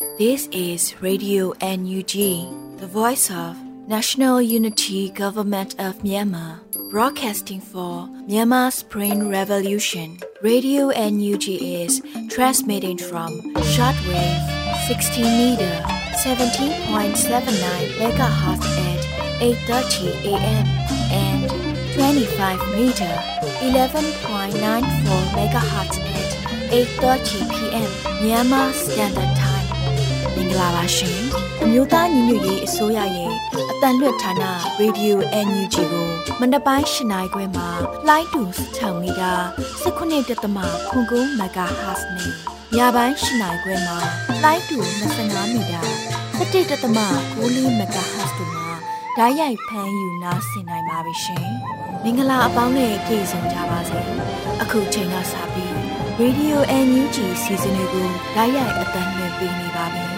This is Radio NUG, the voice of National Unity Government of Myanmar, broadcasting for Myanmar's Spring Revolution. Radio NUG is transmitting from shortwave 16 meter, 17.79 megahertz at 8:30 a.m. and 25 meter, 11.94 megahertz at 8:30 p.m. Myanmar Standard Time. မင်္ဂလာပါရှင်အမျိုးသားညီညွတ်ရေးအစိုးရရဲ့အတန်လွတ်ဌာန Radio NUG ကိုမနက်ပိုင်း၈နာရီခွဲမှာလိုင်းတူ6မီတာ19.9 MHz နဲ့ညပိုင်း၈နာရီခွဲမှာလိုင်းတူ25မီတာ17.9 MHz တို့မှာဓာတ်ရိုက်ဖမ်းယူနားဆင်နိုင်ပါပြီရှင်မင်္ဂလာအပေါင်းနဲ့ကြိတ်ဆုံကြပါစေအခုချိန်ကစပြီး Radio NUG စီစဉ်လေးကိုဓာတ်ရိုက်အတန်လွှင့်ပေးနေပါပြီ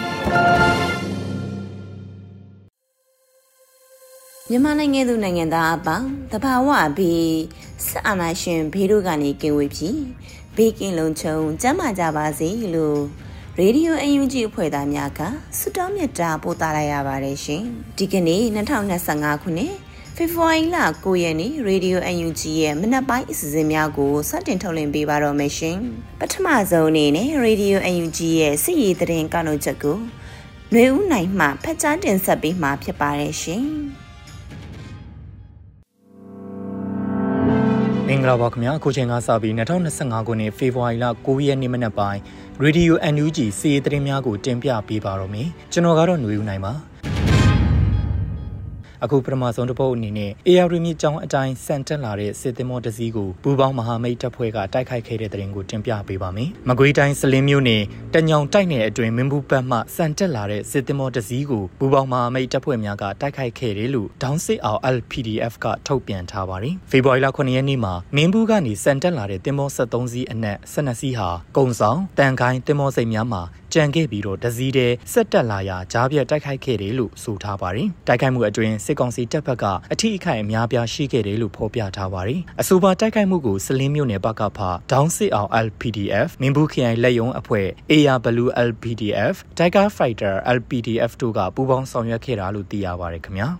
မြန်မာနိုင်ငံသူနိုင်ငံသားအပေါင်းတဘာဝပြီးစအာနာရှင်ဘေးတို့ကနေကင်ဝေးပြီးဘေးကင်းလုံခြုံကျန်းမာကြပါစေလို့ Radio UNG အဖွဲ့သားများကဆုတောင်းမေတ္တာပို့သလိုက်ရပါတယ်ရှင်ဒီကနေ့2025ခုနှစ်ဖေဖော်ဝါရီလ9ရက်နေ့ Radio UNG ရဲ့မနက်ပိုင်းအစီအစဉ်များကိုစတင်ထုတ်လွှင့်ပေးပါတော့မယ်ရှင်ပထမဆုံးအနေနဲ့ Radio UNG ရဲ့စစ်ရေးသတင်းကောက်နှုတ်ချက်ကိုຫນွေဦးနိုင်မှဖတ်ကြားတင်ဆက်ပေးမှာဖြစ်ပါတယ်ရှင်မင်္ဂလာပါခင်ဗျာအခုချိန်ကစပြီး2025ခုနှစ်ဖေဖော်ဝါရီလ9ရက်နေ့မနက်ပိုင်း Radio NUG စီးရီးသတင်းများကိုတင်ပြပေးပါတော့မယ်ကျွန်တော်ကတော့ຫນွေဦးနိုင်ပါအခုပထမဆုံးတစ်ပုတ်အနေနဲ့ AR မြစ်ကြောင်းအတိုင်းစံတက်လာတဲ့စစ်သင်္ဘောတစ်စီးကိုပူးပေါင်းမဟာမိတ်တပ်ဖွဲ့ကတိုက်ခိုက်ခဲ့တဲ့တဲ့ရင်ကိုတင်ပြပေးပါမယ်။မကွေးတိုင်းစလင်းမြို့နယ်တညောင်တိုက်နယ်အတွင်းမင်းဘူးပတ်မှစံတက်လာတဲ့စစ်သင်္ဘောတစ်စီးကိုပူးပေါင်းမဟာမိတ်တပ်ဖွဲ့များကတိုက်ခိုက်ခဲ့တယ်လို့ဒေါင်းစစ်အောင် LPDF ကထုတ်ပြန်ထားပါတယ်။ဖေဖော်ဝါရီလ9ရက်နေ့မှာမင်းဘူးကနေစံတက်လာတဲ့သင်္ဘော73စီးအနက်12စီးဟာကုံဆောင်တန်ခိုင်းသင်္ဘောစိတ်များမှာကြံခဲ့ပြီးတော့တစည်းတဲ့ဆက်တက်လာရာကြားပြတ်တိုက်ခိုက်ခဲ့တယ်လို့ဆိုထားပါတယ်။တိုက်ခိုက်မှုအတွင်းစစ်ကောင်စီတပ်ဖက်ကအထိအခိုက်အများပြားရှိခဲ့တယ်လို့ဖော်ပြထားပါတယ်။အဆိုပါတိုက်ခိုက်မှုကိုစလင်းမြို့နယ်ဘက်ကဖဒေါင်းစစ်အောင် LPDF မင်းဘူးခရိုင်လက်ယုံအဖွဲ့ ARW LPDF Tiger Fighter LPDF တို့ကပူးပေါင်းဆောင်ရွက်ခဲ့တာလို့သိရပါတယ်ခင်ဗျာ။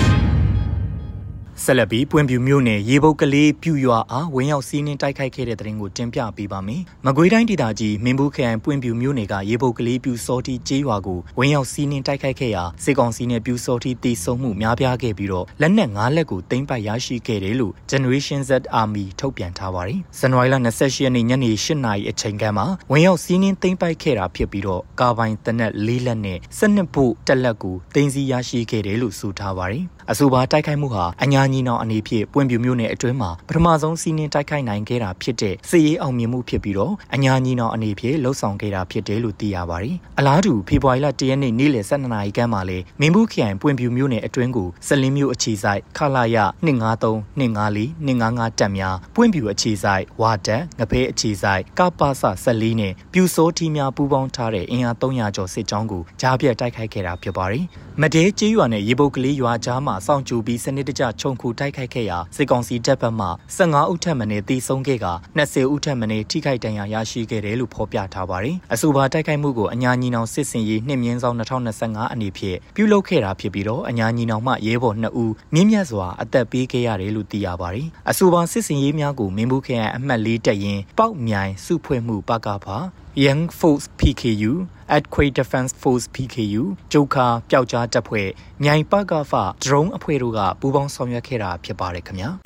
ဆက်လက်ပြီးပွင့်ပြူမြို့နယ်ရေပုတ်ကလေးပြူရွာအားဝင်းရောက်စီးနှင်းတိုက်ခိုက်ခဲ့တဲ့တဲ့ရင်ကိုတင်ပြပေးပါမယ်။မကွေးတိုင်းဒေသကြီးမင်းဘူးခရိုင်ပွင့်ပြူမြို့နယ်ကရေပုတ်ကလေးပြူစောတီကျေးရွာကိုဝင်းရောက်စီးနှင်းတိုက်ခိုက်ခဲ့ရာစစ်ကောင်စီနဲ့ပြူစောတီတေဆုံမှုများပြားခဲ့ပြီးတော့လက်နက်5လက်ကိုသိမ်းပိုက်ရရှိခဲ့တယ်လို့ Generation Z Army ထုတ်ပြန်ထားပါတယ်။ဇန်နဝါရီလ28ရက်နေ့ညနေ8နာရီအချိန်ခန့်မှာဝင်းရောက်စီးနှင်းသိမ်းပိုက်ခဲ့တာဖြစ်ပြီးတော့ကာဘိုင်တနက်4လက်နဲ့12ဖို့တက်လက်ကိုသိမ်းဆည်းရရှိခဲ့တယ်လို့ဆိုထားပါတယ်။အဆိုပါတိုက်ခိုက်မှုဟာအညာညီနောင်အနေဖြင့်ပွင့်ပြူမျိုးနယ်အတွင်းမှာပထမဆုံးစီးနှင်းတိုက်ခိုက်နိုင်ခဲ့တာဖြစ်တဲ့စစ်ရေးအောင်မြင်မှုဖြစ်ပြီးတော့အညာညီနောင်အနေဖြင့်လှုပ်ဆောင်ခဲ့တာဖြစ်တယ်လို့သိရပါတယ်။အလားတူဖေဖော်ဝါရီလ1ရက်နေ့နေ့လယ်12နာရီခန့်မှာလဲမင်းဘူးခရိုင်ပွင့်ပြူမျိုးနယ်အတွင်းကိုစလင်းမျိုးအခြေစိုက်ခလာရ253 254 255တပ်များပွင့်ပြူအခြေစိုက်ဝါတက်ငဖဲအခြေစိုက်ကပစ14နဲ့ပြူစိုးထီးများပူးပေါင်းထားတဲ့အင်အား300ကျော်စစ်ကြောင်းကိုကြားပြတ်တိုက်ခိုက်ခဲ့တာဖြစ်ပါတယ်။မတဲကျေးရွာနဲ့ရေပုတ်ကလေးရွာကြားမှာစောင့်ကြိုပြီးစနစ်တကျခြုံခုတိုက်ခိုက်ခဲ့ရာစစ်ကောင်စီတပ်ဘက်မှ15ဦးထက်မနည်းသေဆုံးခဲ့က20ဦးထက်မနည်းထိခိုက်ဒဏ်ရာရရှိခဲ့တယ်လို့ဖော်ပြထားပါတယ်။အဆိုပါတိုက်ခိုက်မှုကိုအညာညီနောင်စစ်စင်ရေးနှစ်မြင်းဆောင်2025အနေဖြင့်ပြုလုပ်ခဲ့တာဖြစ်ပြီးတော့အညာညီနောင်မှရဲဘော်2ဦးမြင့်မြတ်စွာအသက်ပေးခဲ့ရတယ်လို့သိရပါတယ်။အဆိုပါစစ်စင်ရေးများကိုမင်းဘူးခရိုင်အမှတ်4တပ်ရင်းပေါက်မြိုင်စုဖွဲ့မှုပကဖာYoung Force PKU Earthquake Defense Force PKU ဂျိုခါပျောက်ကြားတပ်ဖွဲ့မြိုင်ပကဖ drone အဖွဲ့တို့ကပူးပေါင်းဆောင်ရွက်ခဲ့တာဖြစ်ပါတယ်ခင်ဗျာ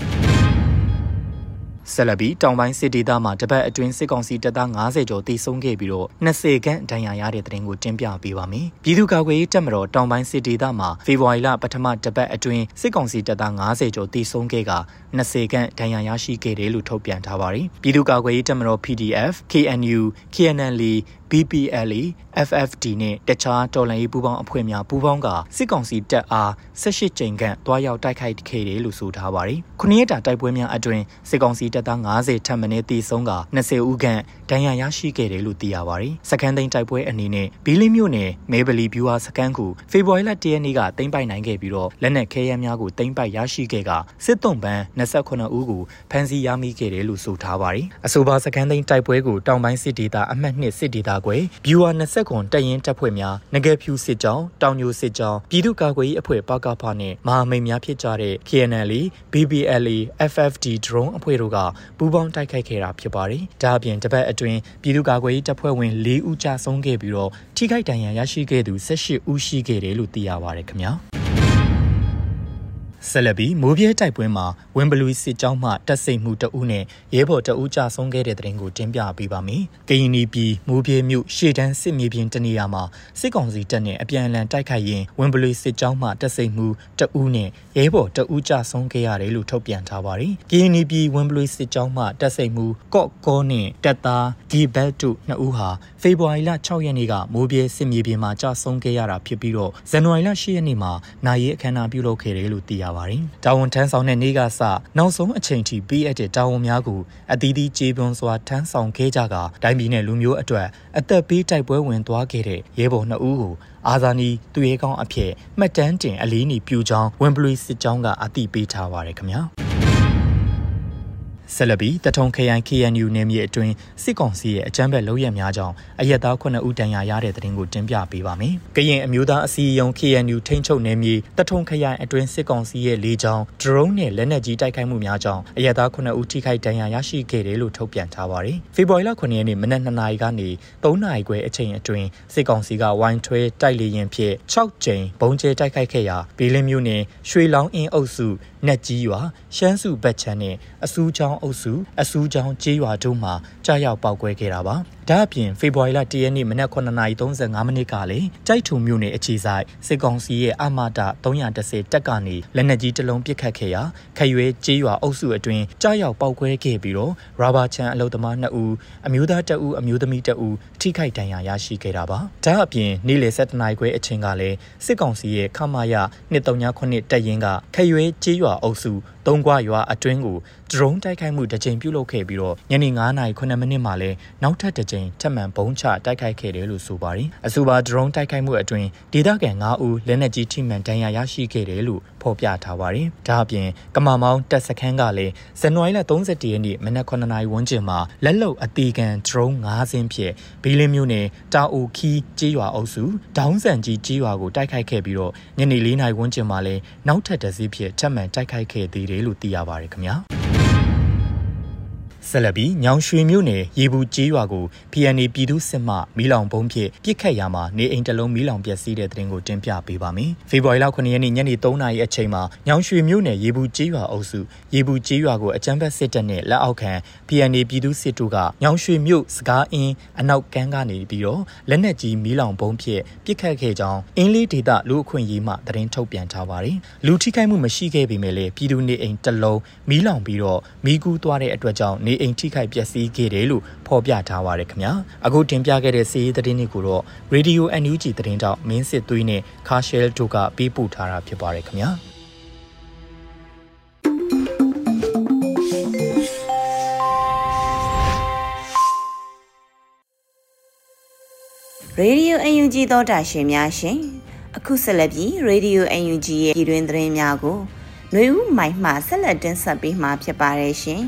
ဆက်လက်ပြီးတောင်ပိုင်းစစ်ဒေသမှာတပတ်အတွင်းစစ်ကောင်စီတပ်သား90ကျော်တေဆုံးခဲ့ပြီးတော့20ခန့်ဒဏ်ရာရတဲ့တဲ့ရင်ကိုတင်ပြပေးပါမယ်။ပြည်သူ့ကာကွယ်ရေးတပ်မတော်တောင်ပိုင်းစစ်ဒေသမှာဖေဖော်ဝါရီလပထမတပတ်အတွင်းစစ်ကောင်စီတပ်သား90ကျော်တေဆုံးခဲ့က20ခန့်ဒဏ်ရာရရှိခဲ့တယ်လို့ထုတ်ပြန်ထားပါတယ်။ပြည်သူ့ကာကွယ်ရေးတပ်မတော် PDF, KNU, KNLA, BPLA, FFD နဲ့တခြားတော်လှန်ရေးပူးပေါင်းအဖွဲ့များပူးပေါင်းကစစ်ကောင်စီတပ်အား18ကြိမ်ခန့်တွားရောက်တိုက်ခိုက်ခဲ့တယ်လို့ဆိုထားပါတယ်။9ရက်တာတိုက်ပွဲများအတွင်းစစ်ကောင်စီတပ်သား90ထပ်မံတေဆုံးက20ဦးခန့်ဒဏ်ရာရရှိခဲ့တယ်လို့သိရပါတယ်။စခန်းသိမ်းတိုက်ပွဲအနေနဲ့ဘီလင်းမြို့နယ်မဲဗလီဗျူဟာစခန်းကိုဖေဖော်ဝါရီလ1ရက်နေ့ကသိမ်းပိုက်နိုင်ခဲ့ပြီးတော့လက်နက်ခဲယမ်းများကိုသိမ်းပိုက်ရရှိခဲ့ကစစ်သွုံပန်း28ဦးကိုဖမ်းဆီးရမိခဲ့တယ်လို့ဆိုထားပါတယ်။အဆိုပါစခန်းသိမ်းတိုက်ပွဲကိုတောင်ပိုင်းစစ်ဒေသအမှတ်2စစ်ဒေသကွယ်ဗျူဟာ20ခွန်တပ်ရင်းတပ်ဖွဲ့များငကဲဖြူစစ်ကြောင်းတောင်ညိုစစ်ကြောင်းပြည်သူ့ကာကွယ်ရေးအဖွဲ့ပကဖနဲ့မဟာမိတ်များဖြစ်ကြတဲ့ KNL, BBLA, FFD drone အဖွဲ့တို့ကပူးပေါင်းတိုက်ခိုက်ခဲ့တာဖြစ်ပါတယ်။ဒါအပြင်တပတ်အတွင်းပြည်သူ့ကာကွယ်ရေးတပ်ဖွဲ့ဝင်4ဦးကြာဆုံးခဲ့ပြီးတော့ထိခိုက်ဒဏ်ရာရရှိခဲ့သူ18ဦးရှိခဲ့တယ်လို့သိရပါတယ်ခင်ဗျာ။ဆက်လက်ပြီးမိုးပြဲတိုက်ပွဲမှာဝင်းဘလူးစစ်ကြောင်းမှတပ်စိတ်မှုတအုပ်နဲ့ရဲဘော်တအုပ်ကြဆုံးခဲ့တဲ့တဲ့ရင်ကိုတင်ပြပေးပါမယ်။ကရင်ပြည်မိုးပြဲမြို့ရှေ့တန်းစစ်မြေပြင်တနေရာမှာစစ်ကောင်စီတပ်နဲ့အပြန်အလှန်တိုက်ခိုက်ရင်းဝင်းဘလူးစစ်ကြောင်းမှတပ်စိတ်မှုတအုပ်နဲ့ရဲဘော်တအုပ်ကြဆုံးခဲ့ရတယ်လို့ထုတ်ပြန်ထားပါတယ်။ကရင်ပြည်ဝင်းဘလူးစစ်ကြောင်းမှတပ်စိတ်မှုကော့ကောနဲ့တပ်သားဂီဘတ်တို့2ဦးဟာဖေဖော်ဝါရီလ6ရက်နေ့ကမိုးပြဲစစ်မြေပြင်မှာကြဆုံးခဲ့ရတာဖြစ်ပြီးတော့ဇန်နဝါရီလ10ရက်နေ့မှာနိုင်ရေးအခမ်းအနားပြုလုပ်ခဲ့တယ်လို့သိရပါတယ်။တာဝန်ထမ်းဆောင်တဲ့နေ့ကစနောက်ဆုံးအချိန်ထိပေးအပ်တဲ့တာဝန်များကိုအသီးသီးကြေပွန်စွာထမ်းဆောင်ခဲ့ကြကတိုင်းပြည်နဲ့လူမျိုးအတွက်အသက်ပေးတိုက်ပွဲဝင်သွားခဲ့တဲ့ရဲဘော်2ဦးကိုအာဇာနည်သူရဲကောင်းအဖြစ်မှတ်တမ်းတင်အလေးအနည်းပြုကြောင်းဝင်းဘလူးစစ်ကြောင်းကအသိပေးထားပါတယ်ခင်ဗျာ။ဆက်လက်ပြီးတထုံခရိုင် KNU နယ်မြေအတွင်းစစ်ကောင်စီရဲ့အကြမ်းဖက်လုပ်ရများကြောင်းအရက်သား9ဦးတန်ရာရတဲ့တဲ့တင်ကိုတင်ပြပေးပါမယ်။ကရင်အမျိုးသားအစည်းအရုံး KNU ထိန်းချုပ်နယ်မြေတထုံခရိုင်အတွင်းစစ်ကောင်စီရဲ့လေကြောင်း drone နဲ့လက်နက်ကြီးတိုက်ခိုက်မှုများကြောင့်အရက်သား9ဦးထိခိုက်ဒဏ်ရာရရှိခဲ့တယ်လို့ထုတ်ပြန်ထားပါတယ်။ဖေဖော်ဝါရီလ9ရက်နေ့မနက်2နာရီကနေ3နာရီခွဲအချိန်အတွင်းစစ်ကောင်စီကဝိုင်းထွဲတိုက်လေရင်ဖြင့်6ကြိမ်ဘုံကျဲတိုက်ခိုက်ခဲ့ရာဘီလင်းမြို့နယ်ရွှေလောင်းအင်းအုပ်စုနက်ကြီးရွာရှမ်းစုဘက်ချမ်းနဲ့အစူးချောင်းအုပ်စုအစူးချောင်းကျေးရွာတို့မှာကြားရောက်ပောက်ကွဲခဲ့တာပါ။ဒါအပြင်ဖေဖော်ဝါရီလ1ရက်နေ့မနက်9:35မိနစ်ကလည်းကြိုက်ထုံမြို့နယ်အခြေဆိုင်စစ်ကောင်စီရဲ့အမတာ310တက်ကနေလက်နက်ကြီးတစ်လုံးပစ်ခတ်ခဲ့ရာခရွဲကျေးရွာအုပ်စုအတွင်းကြားရောက်ပောက်ကွဲခဲ့ပြီးတော့ရာဘာချန်အလုသမား2ဦးအမျိုးသား1ဦးအမျိုးသမီး1ဦးထိခိုက်ဒဏ်ရာရရှိခဲ့တာပါ။ဒါအပြင်နေ့လယ်7:00နာရီခွဲအချိန်ကလည်းစစ်ကောင်စီရဲ့ခမာယ239တပ်ရင်းကခရွဲကျေးရွာအုပ်စု3ကွာရွာအတွင်းကိုဒရုန်းတိုက်ခိုက်မှုတစ်ကြိမ်ပြုလုပ်ခဲ့ပြီးတော့ညနေ9:09မိနစ်မှာလည်းနောက်ထပ်တစ်ကြိမ်ထပ်မံဘုံချတိုက်ခိုက်ခဲ့တယ်လို့ဆိုပါတယ်။အဆိုပါဒရုန်းတိုက်ခိုက်မှုအတွင်းဒေသခံ9ဦးလက်နက်ကြီးထိမှန်ဒဏ်ရာရရှိခဲ့တယ်လို့ဖော်ပြထားပါတယ်။ဒါအပြင်ကမာမောင်းတပ်စခန်းကလည်းဇန်နဝါရီလ31ရက်နေ့မနက်9:00နာရီဝန်းကျင်မှာလက်လုံအသေးခံဒရုန်း5စင်းဖြင့်ဘီလင်းမြို့နယ်တာအိုခီကျေးရွာအုပ်စုဒေါင်းဆန်ကြီးကျေးရွာကိုတိုက်ခိုက်ခဲ့ပြီးတော့ညနေ4:00နာရီဝန်းကျင်မှာလည်းနောက်ထပ်တစ်စီးဖြင့်ထပ်မံတိုက်ခိုက်ခဲ့သေးတယ်လို့သိရပါတယ်ခင်ဗျာ။ဆက်လက်ပြီးညောင်ရွှေမြို့နယ်ရေဘူးကျေးရွာကို PNA ပြည်သူ့စစ်မှမီးလောင်ဘုံဖြင့်ပစ်ခတ်ရာမှာနေအိမ်တစ်လုံးမီးလောင်ပျက်စီးတဲ့တဲ့တင်ကိုတင်ပြပေးပါမယ်။ဖေဖော်ဝါရီလ9ရက်နေ့ညနေ3:00နာရီအချိန်မှာညောင်ရွှေမြို့နယ်ရေဘူးကျေးရွာအုပ်စုရေဘူးကျေးရွာကိုအကြမ်းဖက်စစ်တပ်နဲ့လက်အောက်ခံ PNA ပြည်သူ့စစ်တို့ကညောင်ရွှေမြို့စကားအင်းအနောက်ကမ်းကနေပြီးတော့လက်နက်ကြီးမီးလောင်ဘုံဖြင့်ပစ်ခတ်ခဲ့ကြောင်းအင်းလေးဒေသလူအခွင့်အရေးမှသတင်းထုတ်ပြန်ထားပါတယ်။လူထိခိုက်မှုမရှိခဲ့ပေမဲ့လည်းပြည်သူနေအိမ်တစ်လုံးမီးလောင်ပြီးတော့မီးကူးသွားတဲ့အတွက်ကြောင့်နေအိမ်ထိခိုက်ပျက်စီးခဲ့တယ်လို့ဖော်ပြထားပါတယ်ခင်ဗျာအခုတင်ပြခဲ့တဲ့စီးရီးသတင်းတွေကိုတော့ Radio NUG သတင်းတောက်မင်းစစ်သွေးနဲ့ခါရှဲလ်တို့ကပေးပို့ထားတာဖြစ်ပါတယ်ခင်ဗျာရေဒီယို UNG သောတာရှင်များရှင်အခုဆက်လက်ပြီး Radio UNG ရဲ့ပြည်တွင်သတင်းများကိုຫນွေဦးမိုင်မှဆက်လက်တင်ဆက်ပေးမှာဖြစ်ပါတယ်ရှင်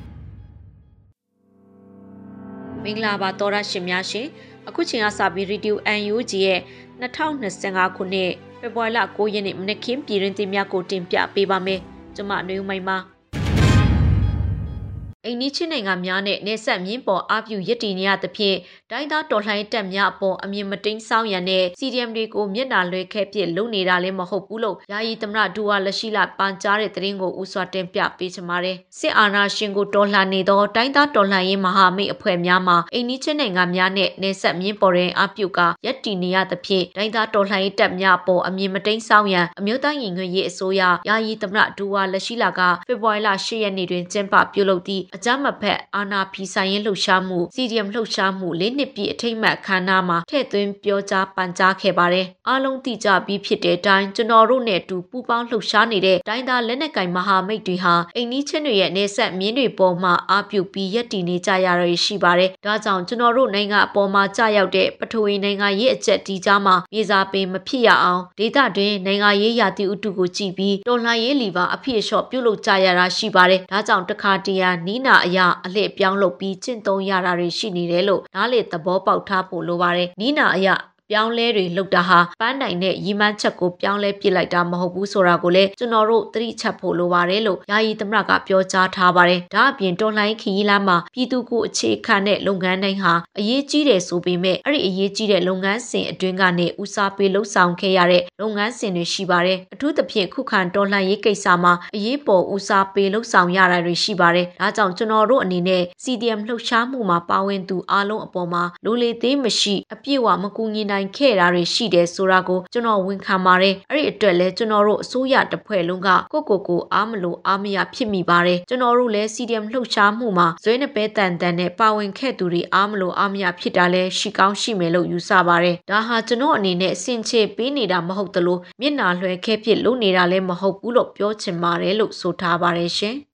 မင်္ဂလာပါသောရရှင်များရှင်အခုချိန်ကစပြီး Radio UNG ရဲ့2025ခုနှစ်ဖေဖော်ဝါရီလ9ရက်နေ့မနေ့ကပြည်တွင်သတင်းများကိုတင်ပြပေးပါမယ်ကျွန်မຫນွေဦးမိုင်ပါအိန္ဒိချင်းနိုင်ငံများနဲ့နေဆက်မြင်းပေါ်အပြုရည်တည်နေရသဖြင့်တိုင်းသားတော်လှန်ရေးတပ်များအပေါ်အမြင်မတိန်ဆောင်ရန်နဲ့ CDM တွေကိုမျက်နှာလွှဲခဲ့ပြစ်လုပ်နေတာလည်းမဟုတ်ဘူးလို့ယာယီသမရဒူဝါလက်ရှိလာပန်ကြားတဲ့သတင်းကိုဦးစွာတင်ပြပေးချင်ပါတယ်စစ်အာဏာရှင်ကိုတော်လှန်နေသောတိုင်းသားတော်လှန်ရေးမဟာမိတ်အဖွဲ့များမှာအိန္ဒိချင်းနိုင်ငံများနဲ့နေဆက်မြင်းပေါ်တဲ့အပြုကရည်တည်နေရသဖြင့်တိုင်းသားတော်လှန်ရေးတပ်များအပေါ်အမြင်မတိန်ဆောင်ရန်အမျိုးသားညီညွတ်ရေးအစိုးရယာယီသမရဒူဝါလက်ရှိလာကဖေဖော်ဝါရီလ10ရက်နေ့တွင်ကျင်းပပြုလုပ်သည့်အကြမ်းမဖက်အာဏာဖီဆိုင်ရေးလှုပ်ရှားမှု CDM လှုပ်ရှားမှု၄နှစ်ပြည့်အထိမ်းအမှတ်အခမ်းအနားမှာထည့်သွင်းပြောကြားပန်ကြားခဲ့ပါတယ်။အားလုံးသိကြပြီးဖြစ်တဲ့အတိုင်းကျွန်တော်တို့နဲ့အတူပူးပေါင်းလှုပ်ရှားနေတဲ့တိုင်းသားလက်နက်ကိုင်မဟာမိတ်တွေဟာအိမ်နီးချင်းတွေရဲ့နေဆက်မြင်းတွေပေါ်မှာအားပြုပြီးရပ်တည်နေကြရရရှိပါတယ်။ဒါကြောင့်ကျွန်တော်တို့နိုင်ငံအပေါ်မှာကြာရောက်တဲ့ပထဝီနိုင်ငံရေးအကျက်ဒီကြားမှာမြေစာပင်မဖြစ်ရအောင်ဒေသတွင်နိုင်ငံရေးရာသီဥတုကိုကြည့်ပြီးတော်လှန်ရေးလီပါအဖြစ်အလျှော့ပြုလုပ်ကြရတာရှိပါတယ်။ဒါကြောင့်တခါတရံနီးနာအရာအလှည့်ပြောင်းလုပ်ပြီးကျင့်သုံးရတာတွေရှိနေတယ်လို့နားလေသဘောပေါက်ထားဖို့လိုပါတယ်နီးနာအရာပြောင်းလဲတွေလုပ်တာဟာပန်းနိုင်တဲ့ရီမန်းချက်ကိုပြောင်းလဲပစ်လိုက်တာမဟုတ်ဘူးဆိုတာကိုလည်းကျွန်တော်တို့သတိချက်ဖို့လိုပါတယ်လို့ယာယီသမရကပြောကြားထားပါတယ်။ဒါအပြင်တော်လှန်ရေးခရီးလမ်းမှာပြည်သူကိုအခြေခံတဲ့လုပ်ငန်းတိုင်းဟာအရေးကြီးတယ်ဆိုပေမဲ့အဲ့ဒီအရေးကြီးတဲ့လုပ်ငန်းစဉ်အတွင်းကနေဦးစားပေးလှုပ်ဆောင်ခဲ့ရတဲ့လုပ်ငန်းစဉ်တွေရှိပါတယ်။အထူးသဖြင့်ခုခံတော်လှန်ရေးကိစ္စမှာအရေးပေါ်ဦးစားပေးလှုပ်ဆောင်ရတာတွေရှိပါတယ်။ဒါကြောင့်ကျွန်တော်တို့အနေနဲ့ CDM လှုပ်ရှားမှုမှာပါဝင်သူအားလုံးအပေါ်မှာလူလေသေးမရှိအပြည့်အဝမကူညီနိုင်ခဲ့တာတွေရှိတယ်ဆိုတာကိုကျွန်တော်ဝန်ခံပါတယ်။အဲ့ဒီအတွက်လည်းကျွန်တော်တို့အစိုးရတစ်ဖွဲ့လုံးကကိုအားမလို့အားမရဖြစ်မိပါတယ်။ကျွန်တော်တို့လည်း CDM လှုပ်ရှားမှုမှာဇွဲနှပဲတန်နဲ့ပါဝင်ခဲ့သူတွေအားမလို့အားမရဖြစ်တာလည်းရှိကောင်းရှိမယ်လို့ယူဆပါတယ်။ဒါဟာကျွန်တော်အနေနဲ့စင်ချေပေးနေတာမဟုတ်သလိုမျက်နှာလွှဲခဲဖြစ်လုပ်နေတာလည်းမဟုတ်ဘူးလို့ပြောချင်ပါတယ်လို့ဆိုထားပါတယ်ရှင်။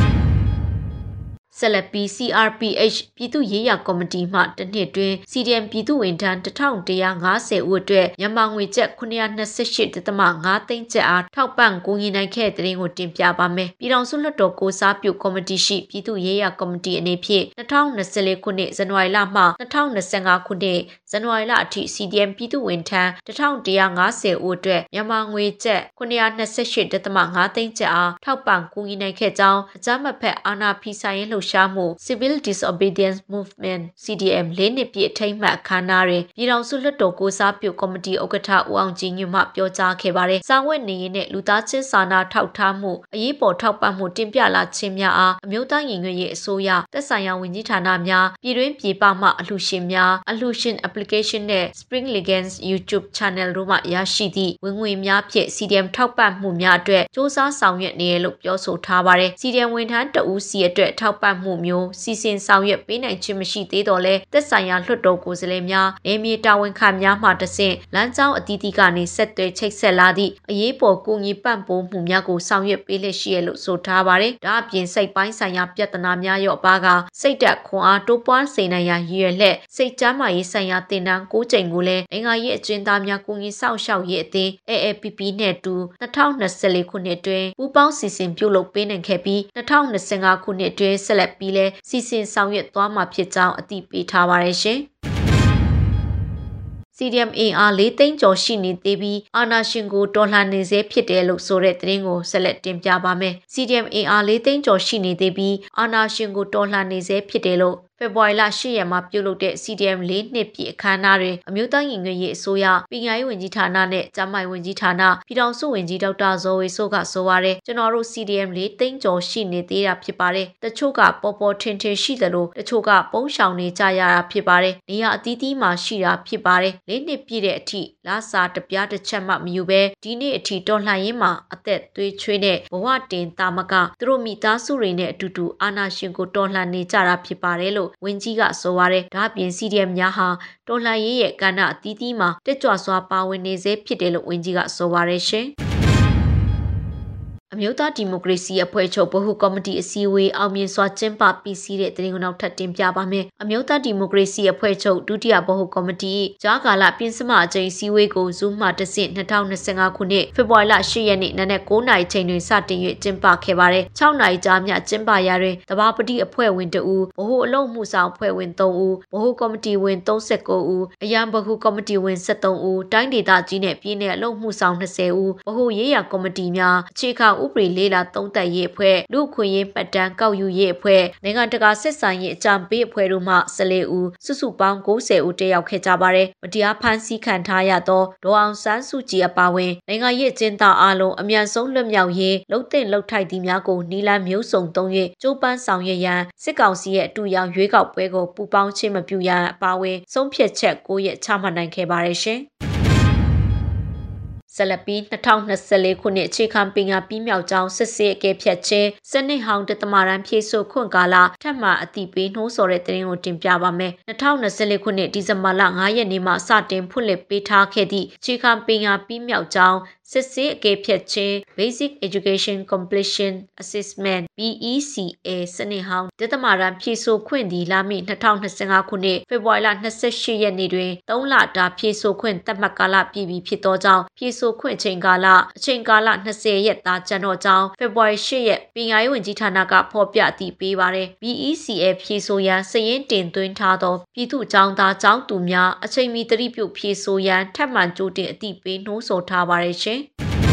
ဆက်လက်ပြီး CRPH ပြည်သူ့ရေးရာကော်မတီမှတစ်နှစ်တွင် CDM ပြည်သူ့ဝန်ထမ်း1150ဦးအတွက်မြန်မာငွေကျပ်928.5 သိန်းကျပ်အားထောက်ပံ့ကူညီနိုင်ခဲ့တဲ့တဲ့ကိုတင်ပြပါမယ်။ပြည်ထောင်စုလွှတ်တော်ကိုစားပြုကော်မတီရှိပြည်သူ့ရေးရာကော်မတီအနေဖြင့်2024ခုနှစ်ဇန်နဝါရီလမှ2025ခုနှစ်ဇန်နဝါရီလအထိ CDM ပြည်သူ့ဝန်ထမ်း1150ဦးအတွက်မြန်မာငွေကျပ်928.5 သိန်းကျပ်အားထောက်ပံ့ကူညီနိုင်ခဲ့ကြောင်းအကြမ်းမဖက်အာဏာဖီဆိုင်ရေးလှုပ်ရှားမှု Civil Disobedience Movement CDM ၄နှစ်ပြည့်အထိမ်းအမှတ်အခမ်းအနားတွင်ပြည်ထောင်စုလွှတ်တော်ကိုစားပြုကော်မတီဥက္ကဋ္ဌဦးအောင်ကြည်ညွန့်မှပြောကြားခဲ့ပါတယ်။စာဝတ်နေရေးနဲ့လူသားချင်းစာနာထောက်ထားမှုအရေးပေါ်ထောက်ပံ့မှုတင်ပြလာခြင်းများအားအမျိုးသားညီညွတ်ရေးအစိုးရသက်ဆိုင်ရာဝန်ကြီးဌာနများပြည်တွင်းပြည်ပမှအလှူရှင်များအလှူရှင် application နဲ့ Spring Legends YouTube Channel တို့မှရရှိသည့်ဝင်ငွေများဖြင့် CDM ထောက်ပံ့မှုများအတွက်စ조사ဆောင်ရွက်နေရလို့ပြောဆိုထားပါတယ်။ CDM ဝန်ထမ်းတဦးစီအတွက်ထောက်ပံ့မှုမျိုးစီစဉ်ဆောင်ရွက်ပေးနိုင်ခြင်းမရှိသေးတော့လဲသက်ဆိုင်ရာလွှတ်တော်ကိုယ်စားလှယ်များနေမြေတာဝန်ခံများမှတဆင့်လမ်းကြောင်းအသီးသီးကနေဆက်သွယ်ချိတ်ဆက်လာသည့်အရေးပေါ်ကူညီပံ့ပိုးမှုများကိုဆောင်ရွက်ပေးလက်ရှိရလို့ဆိုထားပါတယ်။ဒါအပြင်စိတ်ပိုင်းဆိုင်ရာပြဿနာများရော့ပါကစိတ်တက်ခွန်အားတိုးပွားစေနိုင်ရာရည်ရွယ်လက်စိတ်ကျန်းမာရေးဆိုင်ရာတင်ဒဏ်9ကြိမ်ကိုလည်းနိုင်ငံရေးအကျဉ်းသားများကူညီစောင့်ရှောက်ရေးအသင်း AAPP နဲ့တူ2024ခုနှစ်တွင်ပူးပေါင်းစီစဉ်ပြုလုပ်ပေးနိုင်ခဲ့ပြီး2025ခုနှစ်တွင်ဆက်လက်ပြီးလဲစီစဉ်ဆောင်ရွက်သွားမှာဖြစ်ကြောင်းအသိပေးထားပါတယ်ရှင်။ CDM AR 4သိန်းကျော်ရှိနေသေးပြီးအာဏာရှင်ကိုတော်လှန်နေစေဖြစ်တယ်လို့ဆိုတဲ့သတင်းကိုဆက်လက်တင်ပြပါမယ်။ CDM AR 4သိန်းကျော်ရှိနေသေးပြီးအာဏာရှင်ကိုတော်လှန်နေစေဖြစ်တယ်လို့ဖေဖော်ဝါရီလ10ရက်မှာပြုလုပ်တဲ့ CDM 4နှစ်ပြည့်အခမ်းအနားတွင်အမျိုးသားညီညွတ်ရေးအစိုးရပညာရေးဝန်ကြီးဌာနနဲ့ကျန်းမာရေးဝန်ကြီးဌာနပြည်ထောင်စုဝန်ကြီးဒေါက်တာဇော်ဝေစိုးကဆိုပါရယ်ကျွန်တော်တို့ CDM 4သိန်းကျော်ရှိနေသေးတာဖြစ်ပါတယ်တချို့ကပေါ်ပေါ်ထင်ထင်ရှိသလိုတချို့ကပုံရှောင်နေကြရတာဖြစ်ပါတယ်နေရာအသီးသီးမှာရှိတာဖြစ်ပါတယ်4နှစ်ပြည့်တဲ့အထိလာစာတပြားတစ်ချက်မှမယူဘဲဒီနေ့အထိတော်လှန်ရေးမှာအသက်သွေးချွေးနဲ့ဘဝတင်တာမကသူတို့မိသားစုတွေနဲ့အတူတူအာဏာရှင်ကိုတော်လှန်နေကြတာဖြစ်ပါတယ်လို့ဝန်ကြီးကဆိုပါရယ်ဒါ့အပြင် CDM များဟာတော်လှန်ရေးရဲ့ကဏ္ဍအသီးသီးမှာတက်ကြွစွာပါဝင်နေစေဖြစ်တယ်လို့ဝန်ကြီးကဆိုပါရယ်ရှင်အမျိုးသားဒီမိုကရေစီအဖွဲ့ချုပ်ဗဟုကော်မတီအစည်းအဝေးအောင်မြင်စွာကျင်းပပြီးစီးတဲ့သတင်းကိုနောက်ထပ်တင်ပြပါမယ်။အမျိုးသားဒီမိုကရေစီအဖွဲ့ချုပ်ဒုတိယဗဟုကော်မတီကြားကာလပြင်စမအကြိမ်စည်းဝေးကို Zoom မှတဆင့်2025ခုနှစ်ဖေဖော်ဝါရီလ10ရက်နေ့နနက်9:00နာရီချိန်တွင်စတင်၍ကျင်းပခဲ့ပါတယ်။6နာရီကြာမြကျင်းပရာတွင်တဘာပတိအဖွဲ့ဝင်2ဦးဗဟိုအလုပ်မှုဆောင်အဖွဲ့ဝင်3ဦးဗဟိုကော်မတီဝင်39ဦးအရန်ဗဟိုကော်မတီဝင်73ဦးတိုင်းဒေသကြီးနဲ့ပြည်내အလုပ်မှုဆောင်20ဦးဗဟိုရေးရာကော်မတီများအခြေခံဥပဒေလေးလာသုံးသက်ရေးအဖွဲ့လူ့ခွင့်ရေးပတ်တန်းကောက်ယူရေးအဖွဲ့နိုင်ငံတကာဆက်ဆံရေးအကြံပေးအဖွဲ့တို့မှ14ဦးစုစုပေါင်း90ဦးတက်ရောက်ခဲ့ကြပါတယ်။မတရားဖမ်းဆီးခံထားရသောဒေါ်အောင်ဆန်းစုကြည်အပါအဝင်နိုင်ငံရေးအကျဉ်းသားအလုံးအမြန်ဆုံးလွတ်မြောက်ရေးလှုပ်တဲ့လှုပ်ထိုက်သည်များကိုနီလန်းမျိုးစုံသုံး၍ကြိုးပမ်းဆောင်ရွက်ရန်စစ်ကောင်စီရဲ့အတူရောင်ရွေးကောက်ပွဲကိုပူးပေါင်းခြင်းမပြုရန်အပါအဝင်ဆုံးဖြတ်ချက်9ရက်ချမှတ်နိုင်ခဲ့ပါတယ်ရှင်။ဆက်လက်ပြီး2024ခုနှစ်အခြေခံပညာပြီးမြောက်ကြောင်းစစ်ဆေးအကဲဖြတ်ခြင်းစနစ်ဟောင်းတသမရန်ဖြည့်ဆို့ခွင့်ကာလထပ်မံအတိပေးနှိုးဆော်တဲ့သတင်းကိုတင်ပြပါမယ်။2024ခုနှစ်ဒီဇင်ဘာလ9ရက်နေ့မှစတင်ဖွင့်လှစ်ပေးထားခဲ့သည့်အခြေခံပညာပြီးမြောက်ကြောင်းစစ်ဆေးအကဲဖြတ်ခြင်း Basic Education Completion Assessment BECA စနစ်ဟောင်းတသမရန်ဖြည့်ဆို့ခွင့်ဒီလာမည့်2025ခုနှစ်ဖေဖော်ဝါရီလ28ရက်နေ့တွင်3လတာဖြည့်ဆို့ခွင့်သတ်မှတ်ကာလပြည့်ပြီဖြစ်သောကြောင့်ဖြည့်ဆို့ခွင့်အချိန်ကာလ20ရက်သာကျန်တော့ကြောင်းဖေဖော်ဝါရီ10ရက်ပညာရေးဝန်ကြီးဌာနကဖော်ပြအသိပေးပါတယ် BECA ဖြည့်ဆို့ရန်စည်ရင်းတင်သွင်းထားသောပြည်သူ့ကျောင်းသားကျောင်းသူများအချိန်မီသတိပြုဖြည့်ဆို့ရန်ထပ်မံကြိုတင်အသိပေးနှိုးဆော်ထားပါတယ်ရှင်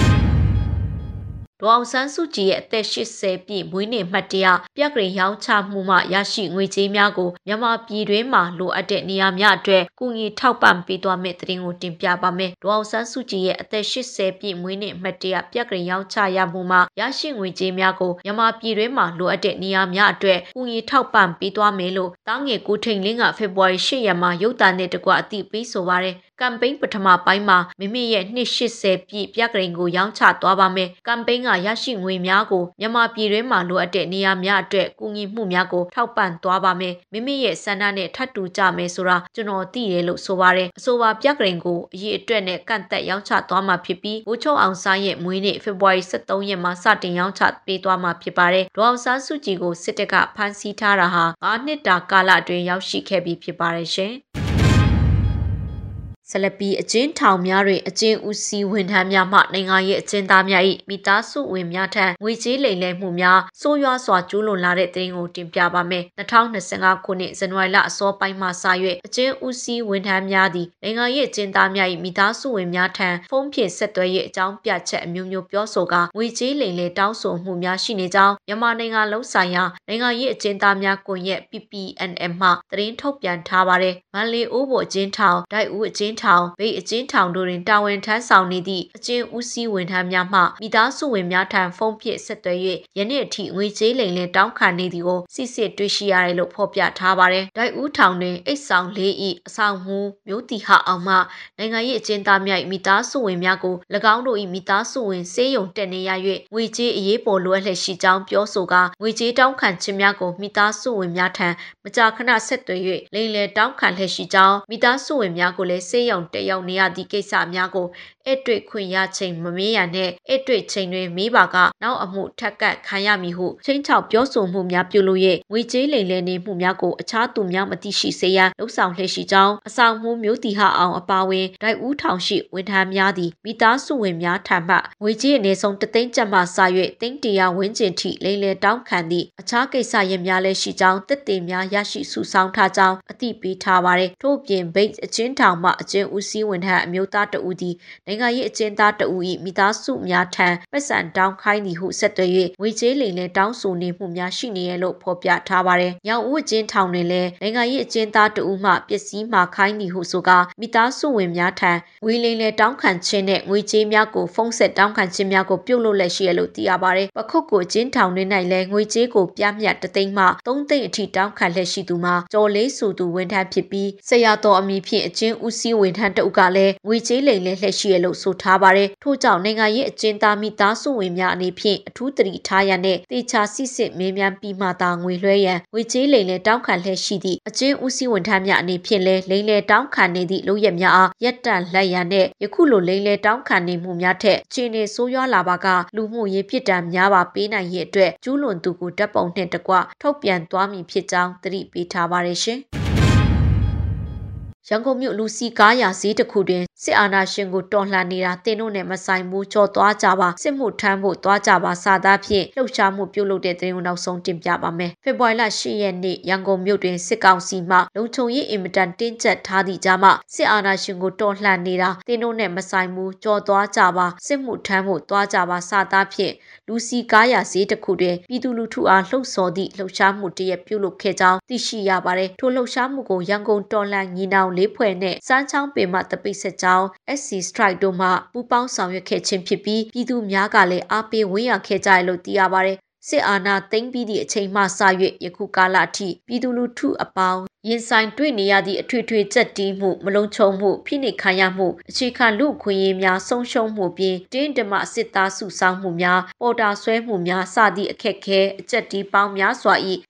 ဒေါအောင်ဆန်းစုကြည်ရဲ့အသက်80ပြည့်မွေးနေ့မှတ်တရပြက်ကလေးရောင်းချမှုမှရရှိငွေကြေးများကိုမြန်မာပြည်တွင်းမှာလိုအပ်တဲ့နေရာများအတွက်ကူညီထောက်ပံ့ပေးသွားမယ့်သတင်းကိုတင်ပြပါမယ်။ဒေါအောင်ဆန်းစုကြည်ရဲ့အသက်80ပြည့်မွေးနေ့မှတ်တရပြက်ကလေးရောင်းချရမှုမှရရှိငွေကြေးများကိုမြန်မာပြည်တွင်းမှာလိုအပ်တဲ့နေရာများအတွက်ကူညီထောက်ပံ့ပေးသွားမယ်လို့တားငယ်ကိုထိန်လင်းကဖေဖော်ဝါရီ10ရက်မှာရုပ်သံနဲ့တကွအသိပေးဆိုပါရယ်။ကမ်ပိန်းပထမပိုင်းမှာမိမိရဲ့နှစ်80ပြည့်ပြက်ကလေးကိုရောင်းချသွားပါမယ်။ကမ်ပိန်းကရရှိငွေများကိုမြန်မာပြည်တွင်းမှာလိုအပ်တဲ့နေရာများအတွက်ကူညီမှုများကိုထောက်ပံ့သွားပါမယ်။မိမိရဲ့ဆန္ဒနဲ့ထပ်တူကြမယ်ဆိုတာကျွန်တော်သိတယ်လို့ဆိုပါရယ်။အဆိုပါပြက်ကလေးကိုအရေးအတွက်နဲ့ကန့်သက်ရောင်းချသွားမှာဖြစ်ပြီးဘိုးချုပ်အောင်ဆန်းရဲ့မွေးနေ့ဖေဖော်ဝါရီ23ရက်မှာစတင်ရောင်းချပေးသွားမှာဖြစ်ပါတယ်။ဒေါအောင်ဆန်းစုကြည်ကိုစစ်တပ်ကဖမ်းဆီးထားတာဟာ9နှစ်တာကာလအတွင်းရောက်ရှိခဲ့ပြီးဖြစ်ပါတယ်ရှင်။ဆလပီအကျဉ်းထောင်များတွင်အကျဉ်းဦးစီးဝန်ထမ်းများမှနိုင်ငံရေးအကျဉ်းသားများ၏မိသားစုဝင်များထံငွေကြေးလိမ်လည်မှုများဆိုးရွားစွာကျူးလွန်လာတဲ့သတင်းကိုတင်ပြပါမယ်။2025ခုနှစ်ဇန်နဝါရီလအစောပိုင်းမှစ၍အကျဉ်းဦးစီးဝန်ထမ်းများသည်နိုင်ငံရေးအကျဉ်းသားများ၏မိသားစုဝင်များထံဖုန်းဖြင့်ဆက်သွယ်၍အကြောင်းပြချက်အမျိုးမျိုးပြောဆိုကာငွေကြေးလိမ်လည်တောင်းဆိုမှုများရှိနေကြောင်းမြန်မာနိုင်ငံလုံးဆိုင်ရာနိုင်ငံရေးအကျဉ်းသားများကွန်ရက် PPNM မှသတင်းထုတ်ပြန်ထားပါတယ်။မန္တလေးအိုးဘိုအကျဉ်းထောင်ဒိုက်ဦးအကျဉ်းထောင်ဗိတ်အကျဉ်းထောင်တို့တွင်တာဝန်ထမ်းဆောင်နေသည့်အကျဉ်းဦးစီးဝန်ထမ်းများမှမိသားစုဝင်များထံဖုန်းဖြင့်ဆက်သွယ်၍ယနေ့အထိငွေကြေးလိမ်လည်တောင်းခံနေသည်ကိုစစ်စစ်တွေ့ရှိရတယ်လို့ဖော်ပြထားပါတယ်။ဒိုက်ဦးထောင်တွင်အိတ်ဆောင်၄၏အဆောင်မှုမျိုးတီဟအောင်မှနိုင်ငံရေးအကျဉ်းသားများ၏မိသားစုဝင်များကို၎င်းတို့၏မိသားစုဝင်စေယုံတက်နေရ၍ငွေကြေးအရေးပေါ်လိုအပ်လျက်ရှိကြောင်းပြောဆိုကာငွေကြေးတောင်းခံခြင်းများကိုမိသားစုဝင်များထံမကြာခဏဆက်သွယ်၍လိမ်လည်တောင်းခံလျက်ရှိကြောင်းမိသားစုဝင်များကိုလည်းစေယုံတက်ရောက်နေရသည့်ကိစ္စများကိုအဲ့တွေ့ခွင့်ရချိန်မမေးရနဲ့အဲ့တွေ့ချိန်တွင်မေးပါကနောက်အမှုထက်ကတ်ခံရမည်ဟုချင်းချောက်ပြောဆိုမှုများပြုလို့၍ငွေကြေးလိမ်လည်နေမှုများကိုအခြားသူများမသိရှိစေရန်လှုံ့ဆော်လျက်ရှိကြောင်းအဆောင်မှုမျိုးတီဟအောင်အပါဝင်ဒိုက်ဦးထောင်ရှိဝန်ထမ်းများသည်မိသားစုဝင်များထံမှငွေကြေးအနည်းဆုံး3သိန်းကျပ်မှစ၍သိန်း100ဝန်းကျင်ထိလိမ်လည်တောင်းခံသည့်အခြားကိစ္စရပ်များလည်းရှိကြောင်းသက်သေများရရှိစုဆောင်းထားကြောင်းအသိပေးထားပါသည်ထို့ပြင်ဗိတ်အချင်းထောင်မှအကျဉ်းဦးစီးဝန်ထမ်းအမျိုးသားတဦးသည်နိုင်ငံရေးအကျဉ်းသားတဦး၏မိသားစုများထံပတ်စံတောင်းခိုင်းသည်ဟုဆက်သွယ်၍ငွေကြေးလိမ်လည်တောင်းဆိုနေမှုများရှိနေရလို့ဖော်ပြထားပါတယ်။ညောင်ဦးအကျဉ်းထောင်တွင်လည်းနိုင်ငံရေးအကျဉ်းသားတဦးမှပစ္စည်းမှာခိုင်းသည်ဟုဆိုကာမိသားစုဝင်များထံငွေလိမ်လည်တောင်းခံခြင်းနဲ့ငွေကြေးများကိုဖုံးဆက်တောင်းခံခြင်းများကိုပြုလုပ်လက်ရှိရလို့သိရပါတယ်။ပခုတ်ကိုအကျဉ်းထောင်တွင်၌လည်းငွေကြေးကိုပြမြတ်3သိန်းမှ3သိန်းအထိတောင်းခံလက်ရှိသူမှာကျော်လေးစုသူဝန်ထမ်းဖြစ်ပြီးဆရာတော်အမည်ဖြင့်အကျဉ်းဦးစီးဝန်ထမ်းတဦးကလည်းငွေကြေးလိမ်လည်လက်ရှိရလို့ဆိုထားပါတယ်။ထို့ကြောင့်နိုင်ငံရေးအကျဉ်းသားမိသားစုဝင်များအနေဖြင့်အထူးသတိထားရန်နဲ့တေချာစစ်စစ်မေးမြန်းပြီးမှသာငွေလွှဲရန်ငွေကြေးလိမ်လည်တောင်းခံလက်ရှိသည့်အကျဉ်းဦးစီးဝန်ထမ်းများအနေဖြင့်လည်းလိမ်လည်တောင်းခံနေသည့်လုပ်ရက်များအားရပ်တန့်လိုက်ရန်နဲ့ယခုလိုလိမ်လည်တောင်းခံနေမှုများထက်အခြေအနေဆိုးရွားလာပါကလူမှုရေးပြစ်ဒဏ်များပါပေးနိုင်ရဲ့အတွက်ကျူးလွန်သူကိုဓာတ်ပုံနှင့်တကွထုတ်ပြန်သွားမည်ဖြစ်ကြောင်းသတိပေးထားပါတယ်ရှင်။ရန်ကုန်မြို့လူစီကားရာဈေးတစ်ခုတွင်စစ်အာဏာရှင်ကိုတော်လှန်နေတာတင်တို့နဲ့မဆိုင်ဘူးကြော်သွားကြပါစစ်မှုထမ်းဖို့သွားကြပါစာသားဖြင့်လှုပ်ရှားမှုပြုလုပ်တဲ့သတင်းကိုနောက်ဆုံးတင်ပြပါမယ်ဖေဖော်ဝါရီလ10ရက်နေ့ရန်ကုန်မြို့တွင်စစ်ကောင်စီမှလုံခြုံရေးအင်မတန်တင်းကျပ်ထားသည့်ကြားမှာစစ်အာဏာရှင်ကိုတော်လှန်နေတာတင်တို့နဲ့မဆိုင်ဘူးကြော်သွားကြပါစစ်မှုထမ်းဖို့သွားကြပါစာသားဖြင့်လူစီကားရာဈေးတစ်ခုတွင်ပြည်သူလူထုအားလှုံ့ဆော်သည့်လှုပ်ရှားမှုတရက်ပြုလုပ်ခဲ့ကြောင်းသိရှိရပါတယ်ထိုလှုပ်ရှားမှုကိုရန်ကုန်တော်လှန်ညီနောင်လေးဖွဲ့နဲ့စမ်းချောင်းပင်မတပိတ်ဆက်ကြောင်း SC Strike တို့မှပူးပေါင်းဆောင်ရွက်ခဲ့ခြင်းဖြစ်ပြီးပြည်သူများကလည်းအားပေးဝန်းရံခဲ့ကြရလို့သိရပါတယ်စစ်အာဏာသိမ်းပြီးသည့်အချိန်မှစ၍ယခုကာလအထိပြည်သူလူထုအပေါင်းရင်ဆိုင်တွေ့နေရသည့်အထွေထွေကြက်တီးမှုမလုံးချုံမှုဖိနှိပ်ခံရမှုအခြေခံလူခွင့်ရေးများဆုံးရှုံးမှုပြင်တင်းဓမ္မစစ်သားစုဆောင်းမှုများပေါ်တာဆွဲမှုများစသည့်အခက်ခဲအကြက်တီးပေါင်းများစွာ၏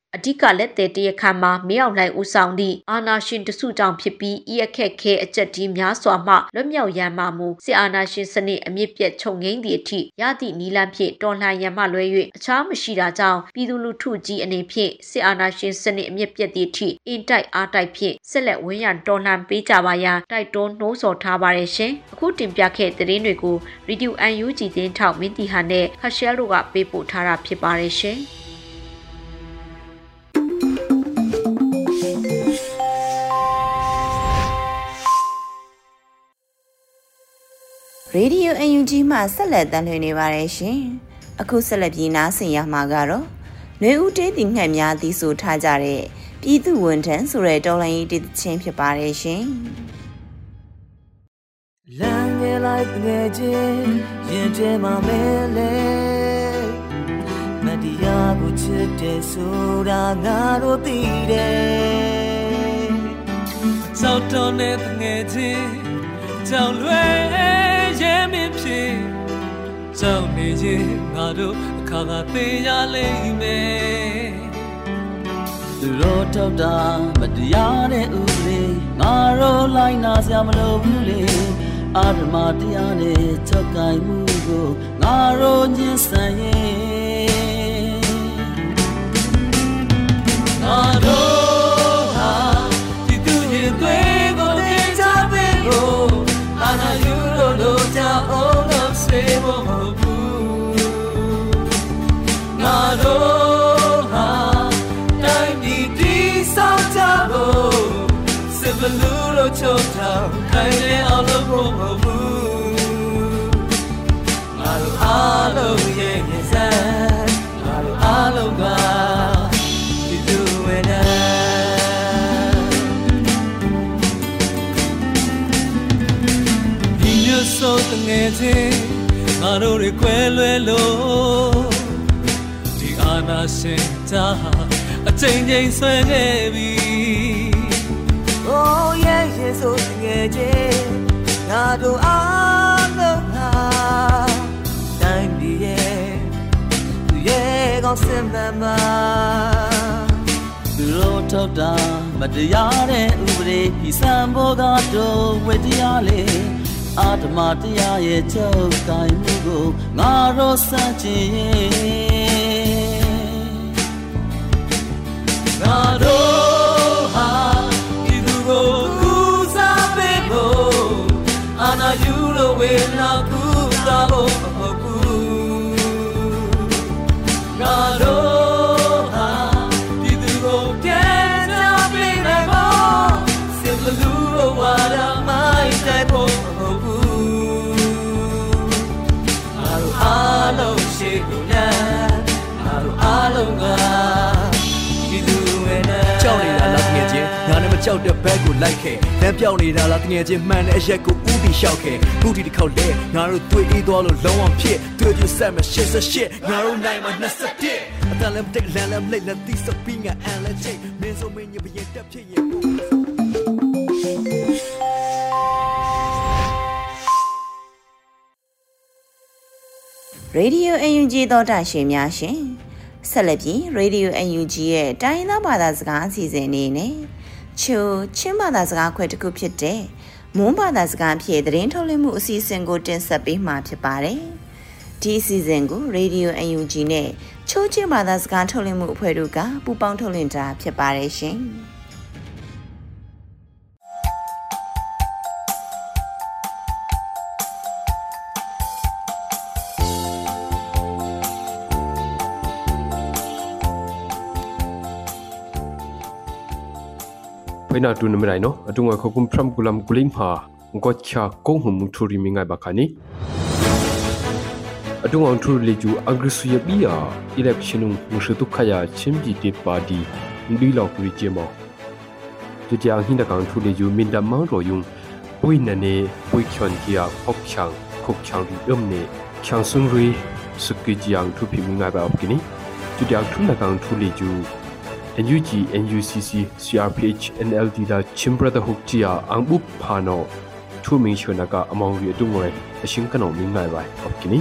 အဓိကလက်သည်တရခမ်းမှာမင်းအောင်လှိုင်ဦးဆောင်သည့်အာဏာရှင်တစုကြောင့်ဖြစ်ပြီးဤအခက်ခဲအကျက်ကြီးများစွာမှလွတ်မြောက်ရန်မှမူစစ်အာဏာရှင်စနစ်အမြင့်ပြတ်ချုပ်ငိမ့်သည့်အထိရသည့်နီလန်းဖြင့်တော်လှန်ရန်မှလွဲ၍အခြားမရှိတာကြောင့်ပြည်သူလူထုကြီးအနေဖြင့်စစ်အာဏာရှင်စနစ်အမြင့်ပြတ်သည့်အထိအင်တိုက်အားတိုက်ဖြင့်ဆက်လက်ဝန်းရံတော်လှန်ပေးကြပါရန်တိုက်တွန်းနှိုးဆော်ထားပါရရှင်အခုတင်ပြခဲ့တဲ့သတင်းတွေကို Radio UNG သတင်းထောက်မင်းတီဟာနဲ့ခရှဲတို့ကပေးပို့ထားတာဖြစ်ပါတယ်ရှင် Radio UNG မှာဆက်လက်တင်လွှင့်နေပါတယ်ရှင်အခုဆက်လက်ပြီးနားဆင်ရမှာကတော့နှွေဦးတေးတင်ငှက်များသည်ဆိုထားကြတဲ့ပြည်သူဝန်ထမ်းဆိုတဲ့တော်လှန်ရေးတည်ခြင်းဖြစ်ပါတယ်ရှင်လမ်းငယ်လိုက်ငယ်ချင်းရင်ထဲမှာမဲလေမတရားကိုချစ်တယ်ဆိုတာငါတို့သိတယ်စောက်တော်နဲ့ငယ်ချင်းကြောင်လွယ်ရဲမင်းဖြစ်ကြောင်နေချင်းငါတို့အခါကသိရလိမ့်မယ်သူတို့ထုတ်တာမတရားတဲ့ဥပဒေငါတို့လိုက်နာစရာမလိုဘူးလေအာဓမတရားနဲ့ချုပ်ကိုင်မှုကိုငါတို့ညှဉ်းဆန်ရင်ငါတို့ဟာဒီသူရင်သွေးကိုတင်ချပေးဖို့အာနာယူလို့ကြောင့်လို့စေဖို့မဟုတ်ဘူးငါတို့ဟာတိုင်းပြည်တည်ဆောက်ကြဖို့စစ်ဘလူးလို့ချုပ်ထားခိုင်နေအောင်လို့ဖို့မဟုတ်ဘူးငါတို့အားလုံးရဲ့မျက်စက်ငါတို့အားလုံးကဒီသူဝင်ဒီမျိုးဆိုတဲ့ငယ်ချင်းငါတို့တွေခွဲလွဲလို့ဒီအာနာရှင်တာအချိန်ချင်းဆွဲခဲ့ပြီ Oh yeah yeah so ngejin nga do alo ha time bi ye gong sim ma du lo thot da mataya de ubade pi san bo ga do we taya le adama taya ye chok kai mu ko nga ro san chin nga do ha Ana yulo we na kuza ho ku Garo ha pidu go piena pina go Simlu wa da mai dai ho ku Aro alo she go na Aro alo ga pidu we na ကြောက်နေတာလားတကယ်ချင်းငါနဲ့မကြောက်တဲ့ဘက်ကိုလိုက်ခဲ့လမ်းပြောင်းနေတာလားတကယ်ချင်းမှန်တဲ့အရက်ကိုဥတီလျှောက်ခဲ့ခုဒီတစ်ခေါက်လဲငါတို့တွေ့အေးသွားလို့လုံးဝဖြစ်တွေ့ပြဆက်မ88ငါတို့နိုင်မှာ21အတန်လည်းတိတ်လမ်းလည်းလိတ်လည်းတိစပင်းကအန်လည်းချိတ်မင်းဆိုမင်းညဘရင်တက်ဖြစ်ရင်ပို့ Radio UNG သောတာရှင်များရှင်ဆက်လက်ပြီး Radio UNG ရဲ့တိုင်းသားဘာသာစကားအစီအစဉ်အနေနဲ့ချိုချင်းဘာသာစကားခွဲတစ်ခုဖြစ်တဲ့မွန်းဘာသာစကားဖြင့်သတင်းထုတ်လွှင့်မှုအစီအစဉ်ကိုတင်ဆက်ပေးမှာဖြစ်ပါတယ်။ဒီအစီအစဉ်ကို Radio UNG နဲ့ချိုချင်းဘာသာစကားထုတ်လွှင့်မှုအဖွဲ့တို့ကပူးပေါင်းထုတ်လွှင့်တာဖြစ်ပါတယ်ရှင်။ Pena tu numerai no atunga khokum phram kulam kuling pha gotcha kong hum thuri mingai bakani atunga thur leju agrisuya bia election mushutu khaya chimji te party ndi law kuri chemo jetiang hinda kang thur leju minda mang ro yung puina ne pui khyon kia khok chang ri omne chang sung ri sukki jiang thu phi mingai ba opkini jetiang thuna kang thur leju NUG, NUCC, CRPH, NLD da Chimbrada Hukjia Angbup Pano Two Mingshonaka among the Dungwe, a Shinkano Mingai by Opkini.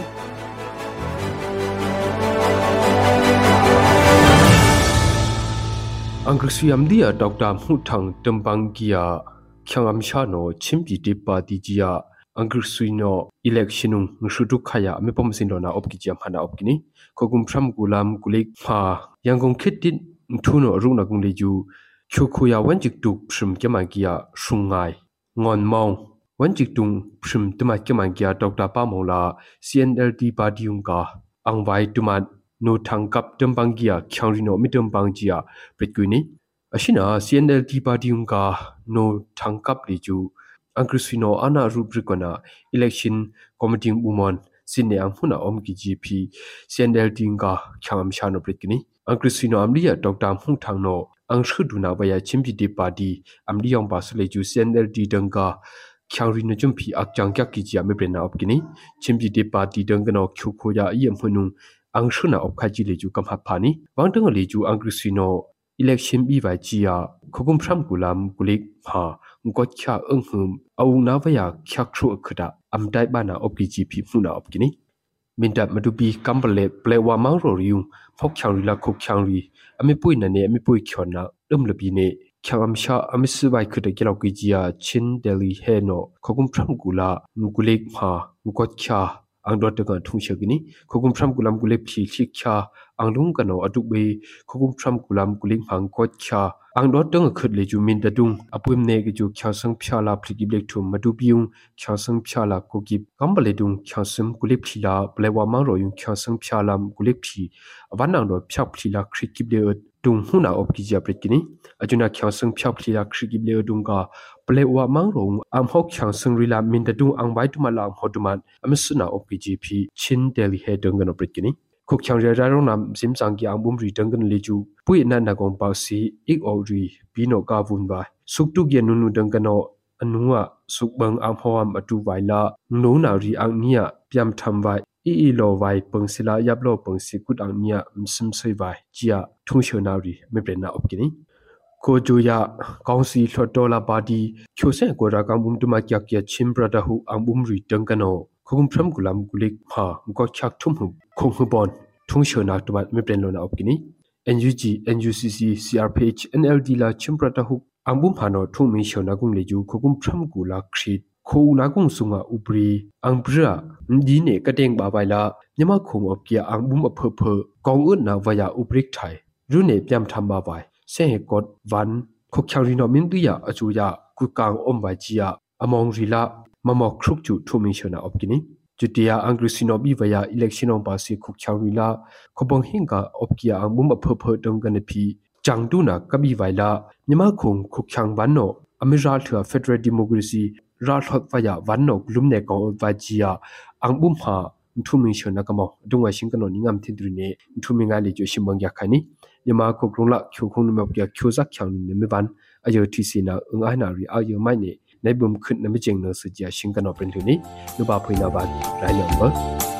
Angrisuyam dia Dr. Mutang Tembangia Kyangam Shano Chimpi Party Jia Angrisuyno electionung Shutukaya Mepomsindona Opkijam Hana Opkini Kogum Pram Gulam Gulik Pa Yangong Kitin Tuno Runa Gungleju Chukuya Wanjik Duk Prim Jamagia Shungai Ngon Mong Wanjik Dung Prim Temajamagia Dr. Pamola CNLD Partyunga Angwai Tumat no tangkap tembangia Kyangrino mitembangia Pretguini Ashina CNLD Partyunga no tangkap Liju Angrisino Ana Rubrikona Election Committee Woman Sine Amhuna Omgi GP CNLD Nga Kyangam Shano Pretguini Angrisino Amlia Dr. Mutangno Angshuduna via Chimpi de Party Amliang Basleju CNLD Danga Kyangri Jumpi Akjangya Kijia Mebrena Opkini Chimpi de Party Dangano Kyukoya Yamhunu Angshuna Opkaji Leju Kamhapani Bangdang Leju Angrisino Election Biva Jia Kogum Pram Gulam Gulik Ha Ngotcha Unghum Auna via Kyakru Kuda Amdai Bana OPGP Muna Opkini Minda Madubi Kambale Plewa Mangro Yung Fok Kyangri La Kok Kyangri Amipui Nane Amipui Kyona Lumlabine Kyamsha Amisubai Kuda Gelogijia Chin Delhi Heno Kogum Pram Gula Ngulik Ha Ngotcha Angdot dengan Tungshagini Kogum Pram Gulam Gulip Chikcha Anglung Gano Adukbe Kogum Pram Gulam Gulim Hangkotcha Angdot dengan Kudleju Mindadung Apuim Negeju Kyasang Piala Pligiblek Tum Madubiung Kyasang Piala Kogib Kambaledung Kyasam Gulip Pila Blewa Mangroyung Kyasang Pialam Gulip Pi Avanangdo Piap Pila Krikible Dung Huna Opkijia Brekini Ajuna Kyasang Piap Pila Krikible Dunga Blewa Mangrong Amhok Kyasang Rila Mindadung Angwaitumala Hoduman Amisuna OPGP Chin Delhi Head Dungan Brekini Kokyang Raronam Zimzangi Ambumri Dungan Leju Pui Nandagong Bausi Ik Ori Bino Gavunba Suktugia Nunu Dungano Anua Sukbang Amhoam Atu Vaila Nona Ri Angnia Piam Tamvai Ilo Vai Pengsila Yablo Pengsikut Angnia Msim Sevai Jia Tungshonari Mebrena Opkini Kojoya Kausi Lotola Badi Chosen Goragam Umdumakia Chim Brotherhood Ambumri Dungano Kogum Pram Gulam Gulik Ha Gotchak Tumhu Konghubon Tungshona Tubat Mebrenlona Opkini NUG NUCC CRPH NLD La Chim Brotherhood Ambum Hano Tumi Shonagung Leju Kogum Pram Gula Krit Ko Nagung Sunga Ubri Angbra Ndine Kadeng Babaila Nyama Kong Opkia Ambum a Purple Gong Na via Ubrik Tai Rune Piam Tambavai Seng God Van Kokyarino Mindia Ajuya Kukang Omvajia Among Rila Mamo Krukju Tumishona Opkini Judia Angrisino Bivaya Election on Basi Kukyarila Kobong Hinga Opkia Ambum a Purple Dunganepi Jangduna Kabivaila Nyama Kong Kukyang Vano Amiral to a Federal Democracy Rathot via Vano Glumne Gong Vajia Ambum Ha Tumishona Gamo Dunga Shinkano Ningam Tidrine Tumingali Joshimangyakani Yama Kogrula Kyokungmia Kyozak Kyang Nimivan Ayo Tisina Unganari Ayo Mine Nebum Kut Namijing no Sujia Shinkano Brentuni Nuba Puinavan Rayamba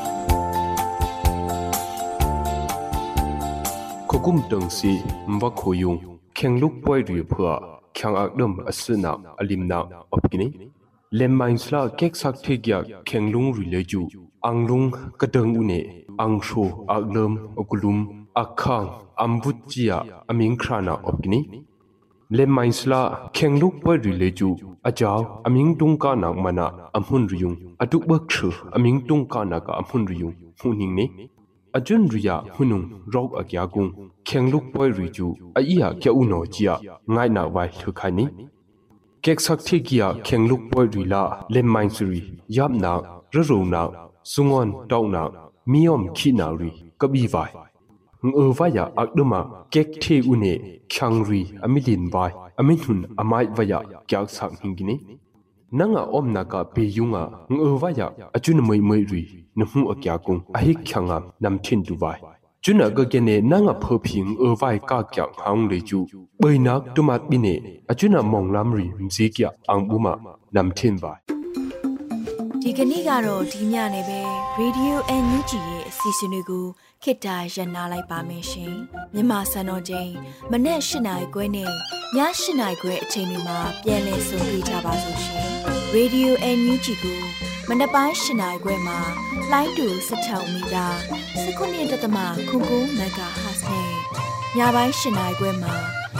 Kokum Dungsi Mvakoyung King Look Boy Ripua Kyang Agdum Asuna Alimna Opkini Lemmainsla Keksak Tegia King Lung Rileju Anglung Kadangune Angsho Aglum Okulum Akang Ambutjia Aminkrana Opkini Lemmainsla King Look Boy Rileju Ajao Aming Dunkana Mana Amhunriung Adukbakshu Aming Dunkana Ka Amhunriung Huningne Ajun Ria Hunung Rog Agyagung King Look Boy Riju Aya Kya Uno Jia Ngaina Vai Thukani Keksak Tegia King Look Boy Rila Lemmainsri Yapna Rarona Sungon Dauna Miom Kinari Kabivai Vaya Agduma Kek Te Une Kyangri Amilin Vai Aminhun Amai Vaya Kyak Hingini Nanga Omnaka Peyunga Vaya Ajunamoi Moiri Namu Akyakung Ahik Kyangam Namtin Duvai Juna Gagene Nanga Poping Vai Kakyak Hang Leju Boinak Dumat Bine Ajuna Mong Lamri Mzikia Angbuma Namtin Vai Diganigaro Dinyanebe Radio NUG Sisunigu Kita Janalai Pameshin Nima Sanoje Mane Shinai Gwene Nya Shinai Gwe Chenima Piele Sundita Bazushi Radio NUG Gu Manapai Shinai Gwema Laidu Satau Mida Sekuni Datama Kungu Mega Hasne Nyabai Shinai Gwema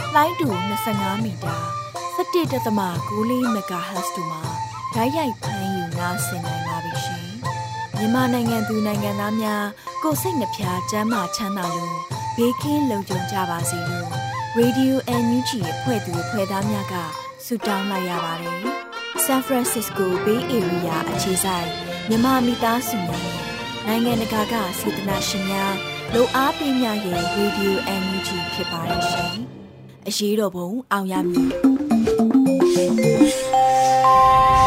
လိုင်းတူ25မီတာ17.6 MHz တို့မှာဓာတ်ရိုက်ဖမ်းယူနားဆင်နိုင်ပါပြီရှင်။မြန်မာနိုင်ငံသူနိုင်ငံသားများကိုယ်စိတ်နှပြကျန်းမာချမ်းသာလို့ဘေးကင်းလုံခြုံကြပါစေလို့ Radio NUG ရဲ့ဖွဲ့သူဖွဲ့သားများကဆုတောင်းလိုက်ရပါတယ်။ San Francisco Bay Area အခြေစိုက်မြန်မာမိသားစုများနဲ့နိုင်ငံတကာကစေတနာရှင်များလိုအားပေးများရဲ့ Radio NUG ဖြစ်ပါတယ်ရှင်။အရေးတော်ပုံအောင်ရမည်။